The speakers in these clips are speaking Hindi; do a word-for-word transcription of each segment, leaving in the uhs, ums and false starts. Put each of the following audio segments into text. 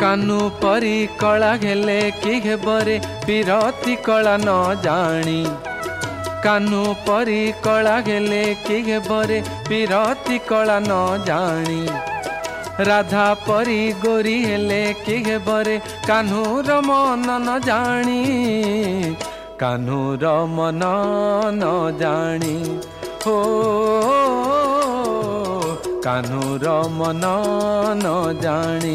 कानू परी कला घेले कि हेबरे पिरती कला न जानी। कानू परी कला घेले कि हेबरे पिरती कला न जानी। राधा परी गोरी हेले कि हेबरे कान्हूर मन न जानी। कान्हूर मन न जानी हो कान्हूर मन न जानी।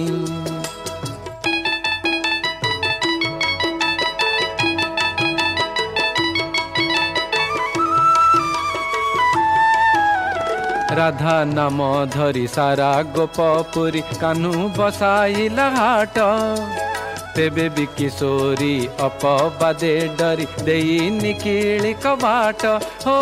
राधा नाम धरी सारा गोपपुरी कान्हू बसाइला हाट। तेबे भी किशोरी अपवादे डरी देई निकिली कबाट हो।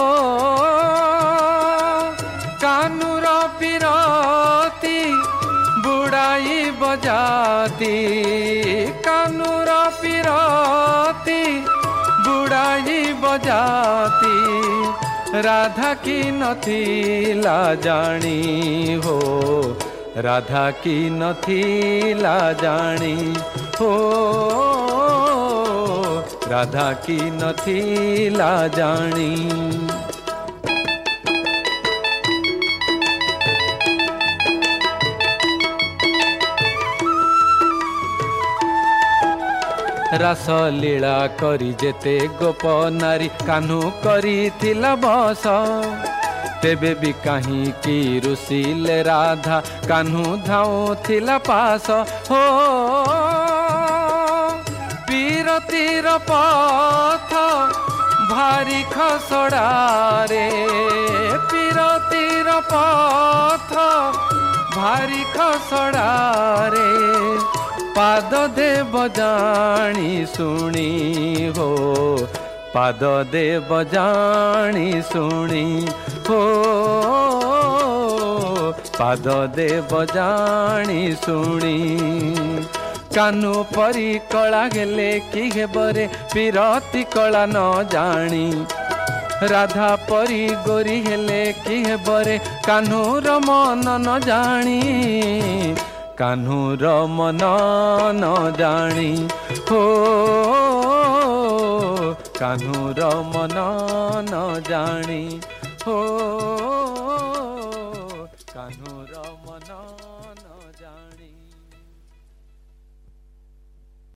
कान्हूर पिरती बुड़ाई बजाती। कान्हूर पिरती बुड़ाई बजाती। राधा की नथिला जानी हो राधा की नथिला जानी हो राधा की नथिला जानी। रास लीला करी जेते गोप नारी कान्हू करी थिला बस। तेबे भी कहीं की रुसिले राधा कान्हू धाऊ थिला पास हो। पीरतीर पथ भारी खसड़ा रे। पीरतीर पथ भारी खसड़ा रे। पाद देव जानी सुनी हो पाद देव जानी सुनी हो पाद देव जानी सुनी। कान्हू परी कला घेले कि हेबरे पिरती कला न जानी। राधा परी गोरी हेले कि हेबरे कान्हूर मन न जानी। कान्हूर मन न जानी हो कान्हूर मन न जानी हो कान्हूर मन न